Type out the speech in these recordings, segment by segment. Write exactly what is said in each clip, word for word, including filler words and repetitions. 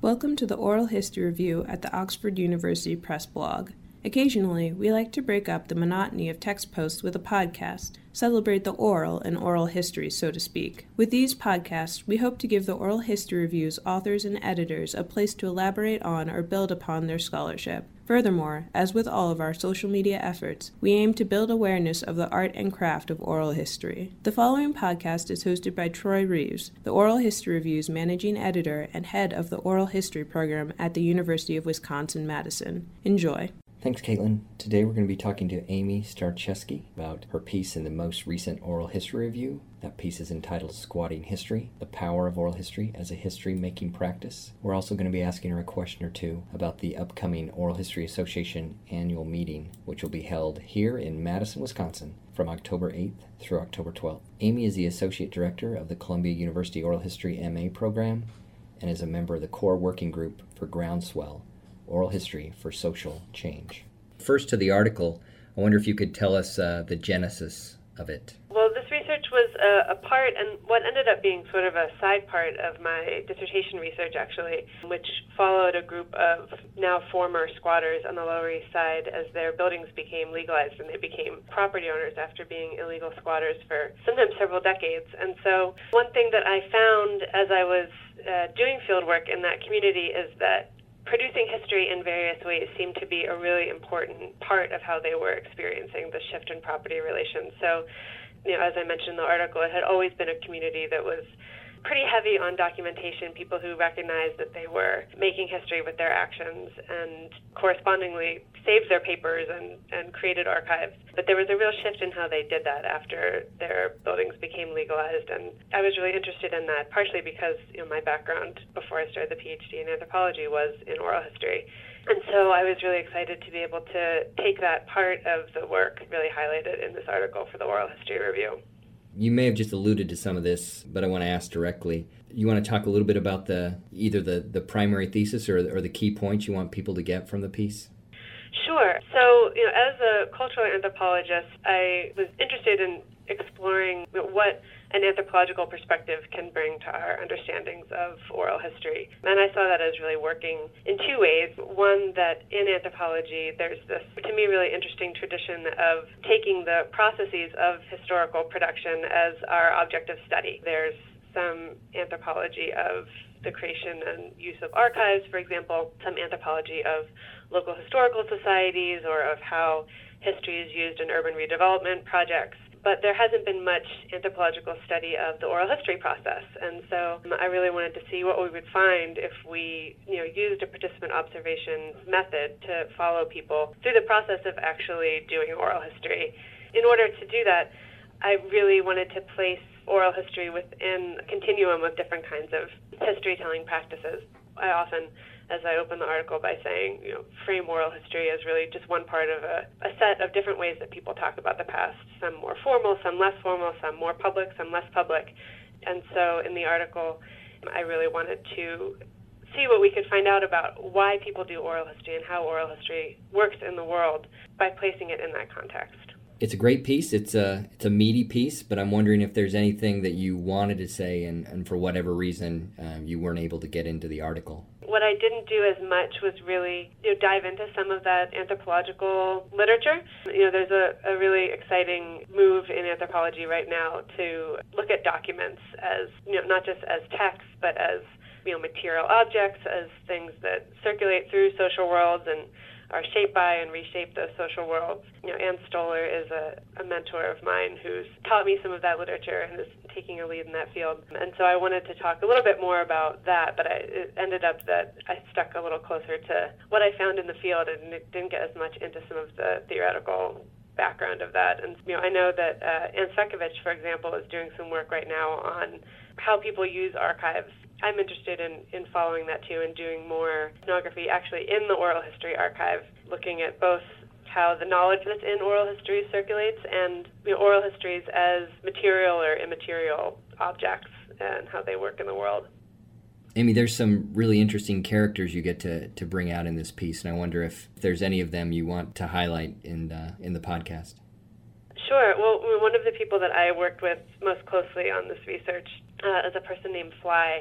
Welcome to the Oral History Review at the Oxford University Press blog. Occasionally, we like to break up the monotony of text posts with a podcast, celebrate the oral and oral history, so to speak. With these podcasts, we hope to give the Oral History Review's authors and editors a place to elaborate on or build upon their scholarship. Furthermore, as with all of our social media efforts, we aim to build awareness of the art and craft of oral history. The following podcast is hosted by Troy Reeves, the Oral History Review's managing editor and head of the Oral History program at the University of Wisconsin-Madison. Enjoy. Thanks, Caitlin. Today we're going to be talking to Amy Starcheski about her piece in the most recent Oral History Review. That piece is entitled Squatting History, The Power of Oral History as a History-Making Practice. We're also going to be asking her a question or two about the upcoming Oral History Association annual meeting, which will be held here in Madison, Wisconsin, from October eighth through October twelfth. Amy is the Associate Director of the Columbia University Oral History M A program and is a member of the core working group for Groundswell, Oral History for Social Change. First to the article, I wonder if you could tell us uh, the genesis of it. Well, this research was a, a part, and what ended up being sort of a side part of my dissertation research, actually, which followed a group of now former squatters on the Lower East Side as their buildings became legalized and they became property owners after being illegal squatters for sometimes several decades. And so one thing that I found as I was uh, doing field work in that community is that producing history in various ways seemed to be a really important part of how they were experiencing the shift in property relations. So, you know, as I mentioned in the article, it had always been a community that was pretty heavy on documentation, people who recognized that they were making history with their actions and correspondingly saved their papers and, and created archives. But there was a real shift in how they did that after their buildings became legalized. And I was really interested in that, partially because, you know, my background before I started the PhD in anthropology was in oral history. And so I was really excited to be able to take that part of the work really highlighted in this article for the Oral History Review. You may have just alluded to some of this, but I want to ask directly. You want to talk a little bit about the either the, the primary thesis or, or the key points you want people to get from the piece? Sure. So, you know, as a cultural anthropologist, I was interested in exploring what an anthropological perspective can bring to our understandings of oral history. And I saw that as really working in two ways. One, that in anthropology, there's this, to me, really interesting tradition of taking the processes of historical production as our object of study. There's some anthropology of the creation and use of archives, for example, some anthropology of local historical societies or of how history is used in urban redevelopment projects. But there hasn't been much anthropological study of the oral history process. And so um, I really wanted to see what we would find if we, you know, used a participant observation method to follow people through the process of actually doing oral history. In order to do that, I really wanted to place oral history within a continuum of different kinds of history-telling practices. I often, as I open the article by saying, you know, frame oral history as really just one part of a, a set of different ways that people talk about the past, some more formal, some less formal, some more public, some less public. And so in the article, I really wanted to see what we could find out about why people do oral history and how oral history works in the world by placing it in that context. It's a great piece. It's a it's a meaty piece, but I'm wondering if there's anything that you wanted to say and, and for whatever reason um, you weren't able to get into the article. What I didn't do as much was really, you know, dive into some of that anthropological literature. You know, there's a, a really exciting move in anthropology right now to look at documents as, you know, not just as texts, but as, you know, material objects, as things that circulate through social worlds and are shaped by and reshape those social worlds. You know, Ann Stoler is a, a mentor of mine who's taught me some of that literature and is taking a lead in that field. And so I wanted to talk a little bit more about that, but I, it ended up that I stuck a little closer to what I found in the field and didn't get as much into some of the theoretical background of that. And, you know, I know that uh, Ann Cvecovich, for example, is doing some work right now on how people use archives. I'm interested in, in following that too and doing more ethnography actually in the oral history archive, looking at both how the knowledge that's in oral history circulates and, you know, oral histories as material or immaterial objects and how they work in the world. Amy, there's some really interesting characters you get to, to bring out in this piece, and I wonder if there's any of them you want to highlight in the, in the podcast. Sure. Well, one of the people that I worked with most closely on this research uh, is a person named Fly,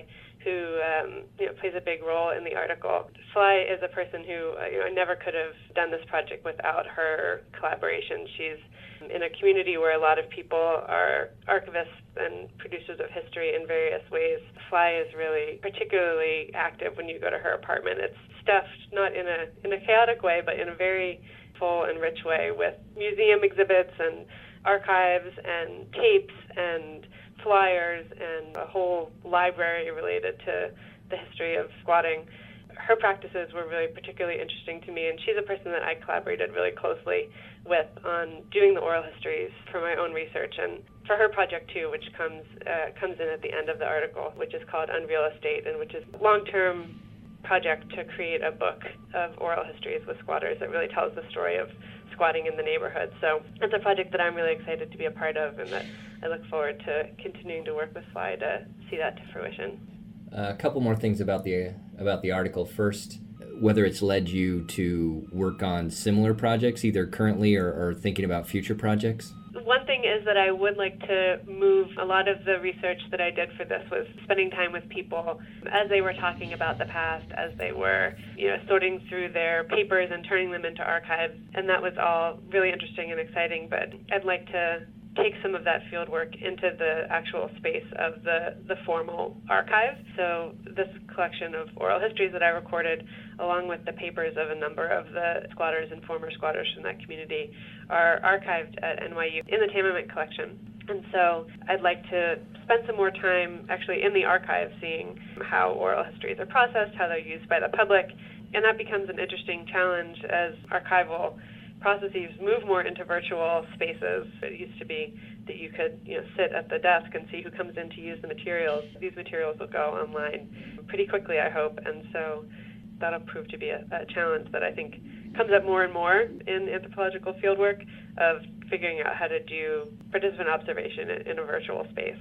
who um, you know, plays a big role in the article. Sly is a person who uh, you know, I never could have done this project without her collaboration. She's in a community where a lot of people are archivists and producers of history in various ways. Sly is really particularly active when you go to her apartment. It's stuffed not in a in a chaotic way, but in a very full and rich way with museum exhibits and archives and tapes and flyers and a whole library related to the history of squatting. Her practices were really particularly interesting to me, and she's a person that I collaborated really closely with on doing the oral histories for my own research, and for her project too, which comes uh, comes in at the end of the article, which is called Unreal Estate, and which is a long-term project to create a book of oral histories with squatters that really tells the story of squatting in the neighborhood. So it's a project that I'm really excited to be a part of, and that I look forward to continuing to work with Sly to see that to fruition. Uh, a couple more things about the about the article. First, whether it's led you to work on similar projects, either currently or, or thinking about future projects? One thing is that I would like to move a lot of the research that I did for this was spending time with people as they were talking about the past, as they were, you know, sorting through their papers and turning them into archives. And that was all really interesting and exciting, but I'd like to take some of that field work into the actual space of the, the formal archive. So this collection of oral histories that I recorded, along with the papers of a number of the squatters and former squatters from that community, are archived at N Y U in the Tamiment collection. And so I'd like to spend some more time actually in the archive seeing how oral histories are processed, how they're used by the public, and that becomes an interesting challenge as archival processes move more into virtual spaces. It used to be that you could, you know, sit at the desk and see who comes in to use the materials. These materials will go online pretty quickly, I hope, and so that'll prove to be a, a challenge that I think comes up more and more in anthropological fieldwork of figuring out how to do participant observation in, in a virtual space.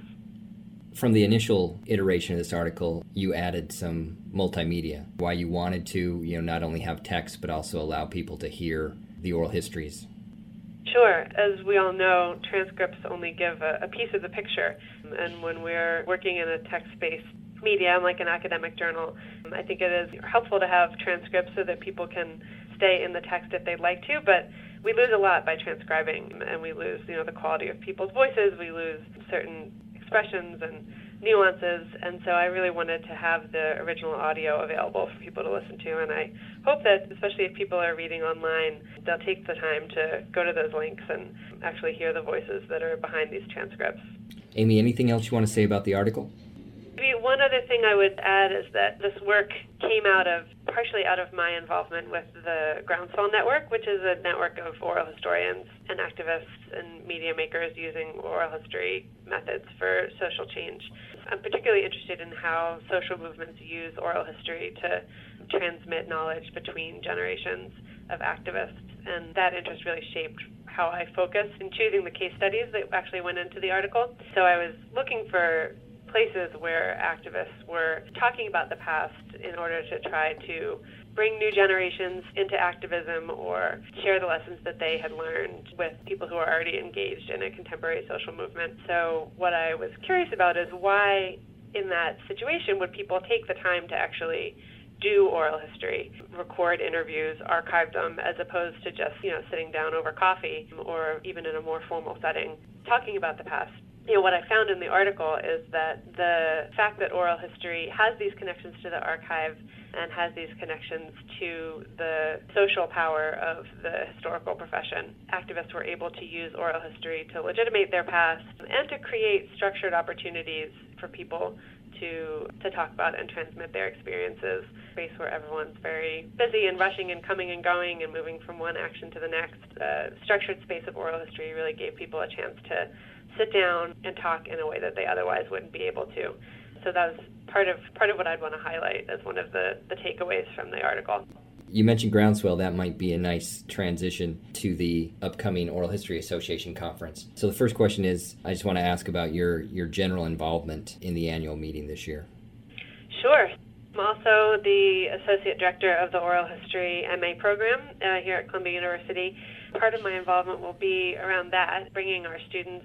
From the initial iteration of this article, you added some multimedia. Why you wanted to, you know, not only have text but also allow people to hear the oral histories. Sure. As we all know, transcripts only give a, a piece of the picture. And when we're working in a text-based medium like an academic journal, I think it is helpful to have transcripts so that people can stay in the text if they'd like to, but we lose a lot by transcribing, and we lose, you know, the quality of people's voices, we lose certain expressions and nuances, and so I really wanted to have the original audio available for people to listen to, and I hope that, especially if people are reading online, they'll take the time to go to those links and actually hear the voices that are behind these transcripts. Amy, anything else you want to say about the article? Maybe one other thing I would add is that this work came out of, partially out of my involvement with the Groundswell Network, which is a network of oral historians and activists and media makers using oral history methods for social change. I'm particularly interested in how social movements use oral history to transmit knowledge between generations of activists, and that interest really shaped how I focused in choosing the case studies that actually went into the article. So I was looking for places where activists were talking about the past in order to try to bring new generations into activism or share the lessons that they had learned with people who are already engaged in a contemporary social movement. So what I was curious about is why in that situation would people take the time to actually do oral history, record interviews, archive them, as opposed to just, you know, sitting down over coffee or even in a more formal setting talking about the past. You know, what I found in the article is that the fact that oral history has these connections to the archive and has these connections to the social power of the historical profession, activists were able to use oral history to legitimate their past and to create structured opportunities for people to to talk about and transmit their experiences. A space where everyone's very busy and rushing and coming and going and moving from one action to the next. The structured space of oral history really gave people a chance to sit down and talk in a way that they otherwise wouldn't be able to. So that was part of part of what I'd want to highlight as one of the, the takeaways from the article. You mentioned Groundswell. That might be a nice transition to the upcoming Oral History Association conference. So the first question is, I just want to ask about your, your general involvement in the annual meeting this year. Sure. I'm also the Associate Director of the Oral History M A program uh, here at Columbia University. Part of my involvement will be around that, bringing our students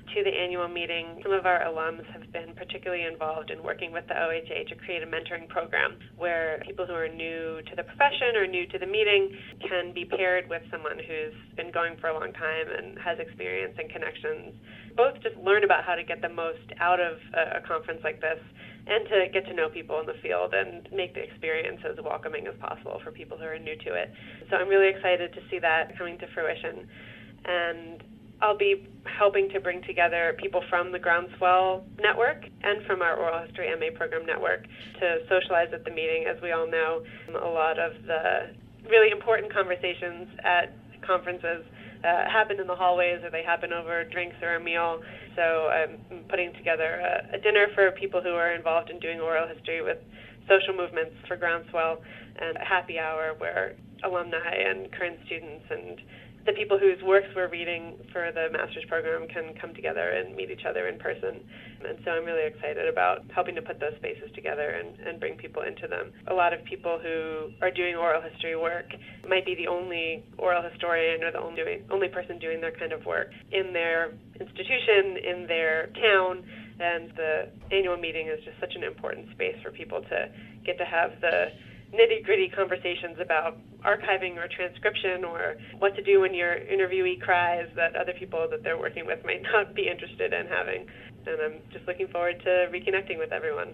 to the annual meeting, some of our alums have been particularly involved in working with the O H A to create a mentoring program where people who are new to the profession or new to the meeting can be paired with someone who's been going for a long time and has experience and connections. Both just learn about how to get the most out of a, a conference like this and to get to know people in the field and make the experience as welcoming as possible for people who are new to it. So I'm really excited to see that coming to fruition. And I'll be helping to bring together people from the Groundswell Network and from our Oral History M A Program Network to socialize at the meeting. As we all know, a lot of the really important conversations at conferences uh, happen in the hallways, or they happen over drinks or a meal. So I'm putting together a, a dinner for people who are involved in doing oral history with social movements for Groundswell, and a happy hour where alumni and current students and the people whose works we're reading for the master's program can come together and meet each other in person. And so I'm really excited about helping to put those spaces together and, and bring people into them. A lot of people who are doing oral history work might be the only oral historian or the only, doing, only person doing their kind of work in their institution, in their town, and the annual meeting is just such an important space for people to get to have the nitty-gritty conversations about archiving or transcription or what to do when your interviewee cries that other people that they're working with might not be interested in having. And I'm just looking forward to reconnecting with everyone.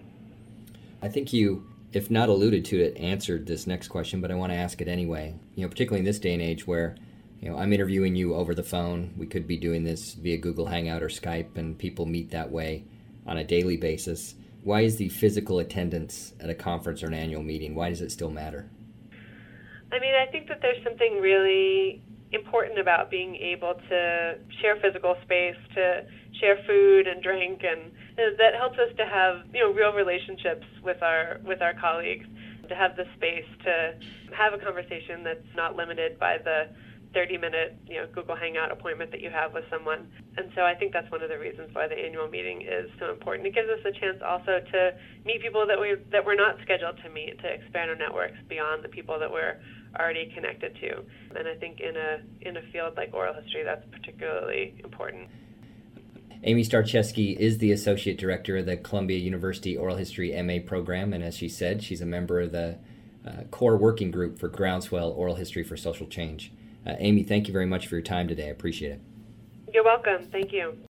I think you, if not alluded to it, answered this next question, but I want to ask it anyway. You know, particularly in this day and age where, you know, I'm interviewing you over the phone. We could be doing this via Google Hangout or Skype, and people meet that way on a daily basis. Why is the physical attendance at a conference or an annual meeting, why does it still matter? I mean, I think that there's something really important about being able to share physical space, to share food and drink, and that helps us to have, you know, real relationships with our with our colleagues, to have the space to have a conversation that's not limited by the thirty-minute, you know, Google Hangout appointment that you have with someone. And so I think that's one of the reasons why the annual meeting is so important. It gives us a chance also to meet people that we that we're not scheduled to meet, to expand our networks beyond the people that we're already connected to. And I think in a in a field like oral history, that's particularly important. Amy Starczewski is the Associate Director of the Columbia University Oral History M A program, and as she said, she's a member of the uh, core working group for Groundswell Oral History for Social Change. Uh, Amy, thank you very much for your time today. I appreciate it. You're welcome. Thank you.